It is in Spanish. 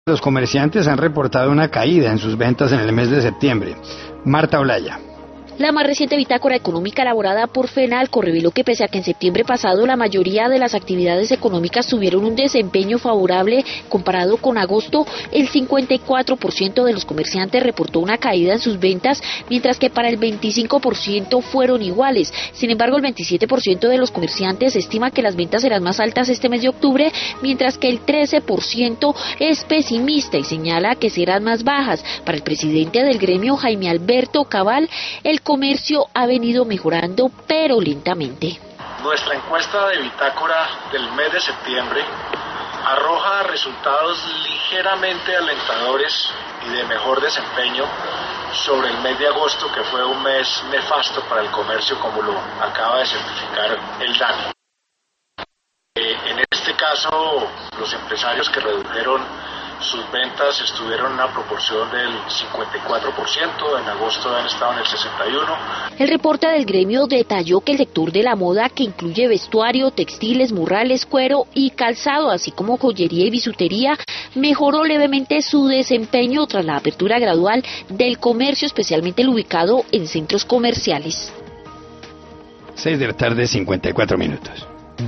Los comerciantes han reportado una caída en sus ventas en el mes de septiembre. Marta Olaya. La más reciente bitácora económica elaborada por FENALCO reveló que pese a que en septiembre pasado la mayoría de las actividades económicas tuvieron un desempeño favorable comparado con agosto, el 54% de los comerciantes reportó una caída en sus ventas, mientras que para el 25% fueron iguales. Sin embargo, el 27% de los comerciantes estima que las ventas serán más altas este mes de octubre, mientras que el 13% es pesimista y señala que serán más bajas. Para el presidente del gremio, Jaime Alberto Cabal, el comercio ha venido mejorando, pero lentamente. Nuestra encuesta de bitácora del mes de septiembre arroja resultados ligeramente alentadores y de mejor desempeño sobre el mes de agosto, que fue un mes nefasto para el comercio, como lo acaba de certificar el DANE. En este caso, los empresarios que redujeron sus ventas estuvieron en una proporción del 54%, en agosto han estado en el 61%. El reporte del gremio detalló que el sector de la moda, que incluye vestuario, textiles, morrales, cuero y calzado, así como joyería y bisutería, mejoró levemente su desempeño tras la apertura gradual del comercio, especialmente el ubicado en centros comerciales. 6 de la tarde, 54 minutos.